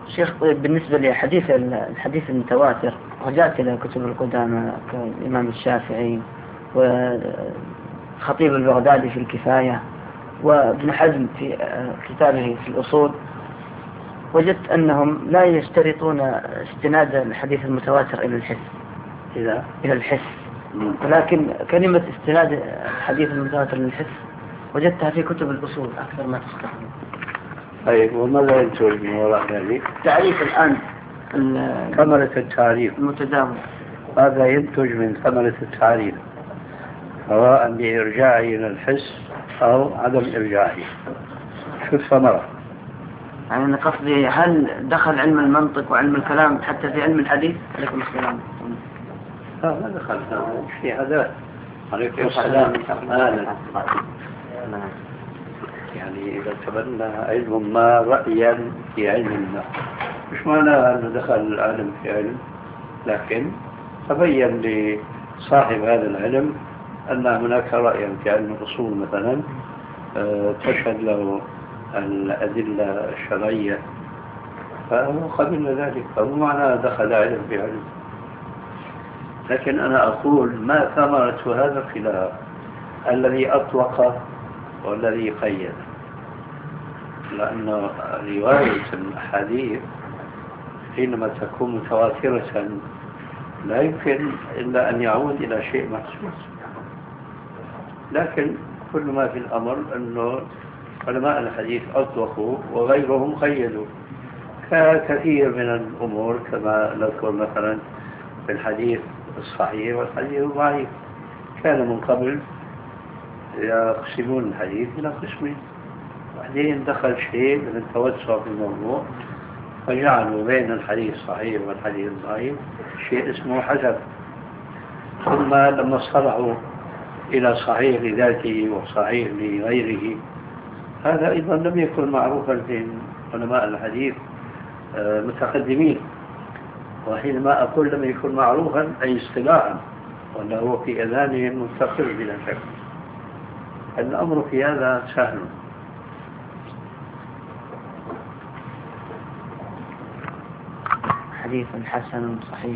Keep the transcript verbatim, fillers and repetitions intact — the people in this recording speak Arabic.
شيخ طيب، بالنسبة لحديث الحديث المتواتر رجعت إلى كتب القدامى كالإمام الشافعي وخطيب البغدادي في الكفاية وابن حزم في كتابه في الأصول، وجدت أنهم لا يشترطون استناد الحديث المتواتر إلى الحس إلى إلى الحس، ولكن كلمة استناد الحديث المتواتر للحس وجدتها في كتب الأصول أكثر ما تستخدم. طيب، وماذا ينتج من وراء ذلك؟ تعريف الآن ثمرة التعريف المتداول، هذا ينتج من ثمرة التعريف سواء بإرجاعه إلى الحس أو عدم إرجاعه. شو الثمرة؟ يعني أنا قصدي هل دخل علم المنطق وعلم الكلام حتى في علم الحديث؟ عليكم السلام. لا ما دخل في هذا. عليكم السلام. يعني إذا تبنى علم ما رأيا في علم ما، مش معنى أنه دخل العلم في علم، لكن تبين لصاحب هذا العلم أن هناك رأيا في علم الأصول مثلا تشهد له الأدلة الشرعية، فهو قبل ذلك، فهو معنى دخل علم في علم. لكن أنا أقول ما ثمرة هذا الخلاف الذي أطلق والذي قيد، لأن رواية الأحاديث حينما تكون متواترة لا يمكن إلا أن يعود إلى شيء محسوس. لكن كل ما في الأمر أنه علماء الحديث أطلقوا وغيرهم قيدوا كثير من الأمور، كما نذكر مثلا في الحديث الصحيح والحديث الضعيف. كان من قبل يقسمون الحديث إلى قسمين، بعدين دخل شيء من التوسع في الموضوع فجعلوا بين الحديث الصحيح والحديث الضعيف شيء اسمه حسن. ثم لما اصطلحوا إلى صحيح لذاته وصحيح لغيره، هذا أيضا لم يكن معروفا في علماء الحديث متقدمين. وحينما أقول لم يكن معروفا أي اصطلاحا، ولا هو في أذانهم مستقر بلا شك. الأمر في هذا سهل. حديث حسن صحيح